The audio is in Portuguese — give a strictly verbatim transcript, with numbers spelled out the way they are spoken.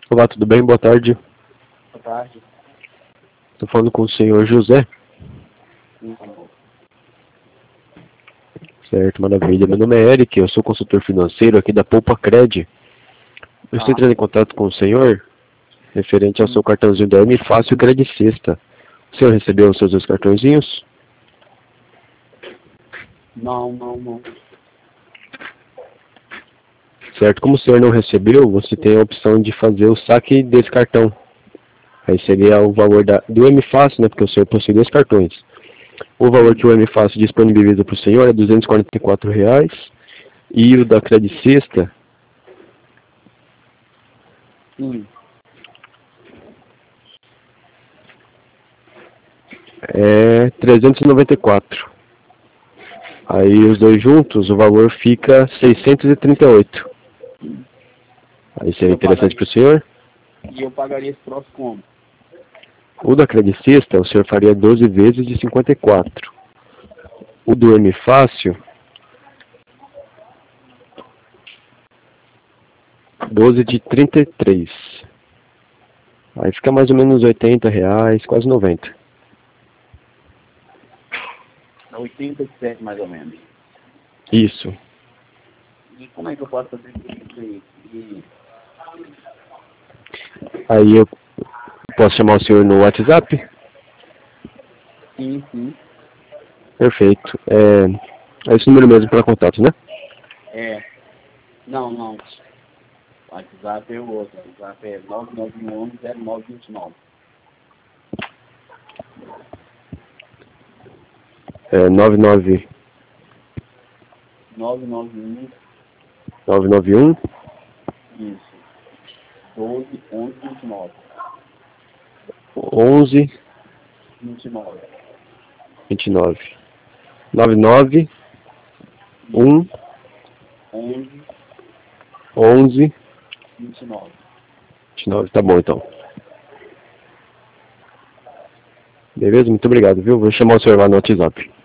Olá, tudo bem? Boa tarde. Boa tarde. Estou falando com o senhor José. Então, Certo, maravilha. Meu nome é Eric, eu sou consultor financeiro aqui da Poupa Cred. Eu estou Ah. entrando em contato com o senhor referente ao seu cartãozinho da M Fácil Cred Sexta. O senhor recebeu os seus dois cartõezinhos? não, não, não. Certo, como o senhor não recebeu, você tem a opção de fazer o saque desse cartão. Aí seria o valor da, do M Fácil, né, porque o senhor possui dois cartões. O valor que o M Fácil disponibiliza para o senhor é duzentos e quarenta e quatro reais e o da Cred Sexta Sim. é trezentos e noventa e quatro. Aí os dois juntos, o valor fica seiscentos e trinta e oito. Aí seria interessante para o senhor. E eu pagaria esse troço como? O da Cred Sexta, o senhor faria doze vezes de cinquenta e quatro. O do M Fácil, doze de trinta e três. Aí fica mais ou menos oitenta reais, quase noventa. oitenta e sete mais ou menos. Isso. E como é que eu posso fazer isso aí? E... Aí eu posso chamar o senhor no WhatsApp? Sim, sim. Perfeito. É, é esse número mesmo para contato, né? É. Não, não. O WhatsApp é o outro. O WhatsApp é nove nove um zero nove dois nove. É nove nove nove nove um. nove nove um. Isso. doze onze vinte e nove. onze vinte e nove. vinte e nove. nove nove um onze onze vinte e nove. vinte e nove. Tá bom, então. Beleza? Muito obrigado, viu? Vou chamar o senhor lá no WhatsApp.